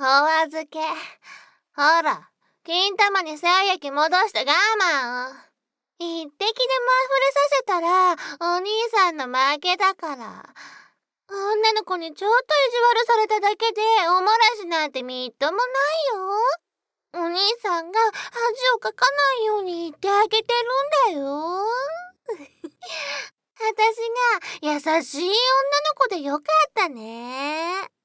お預け。ほら、金玉に精液戻して我慢。一滴でも溢れさせたら、お兄さんの負けだから。女の子にちょっと意地悪されただけで、おもらしなんてみっともないよ。お兄さんが恥をかかないように言ってあげてるんだよ。私が優しい女の子でよかったね。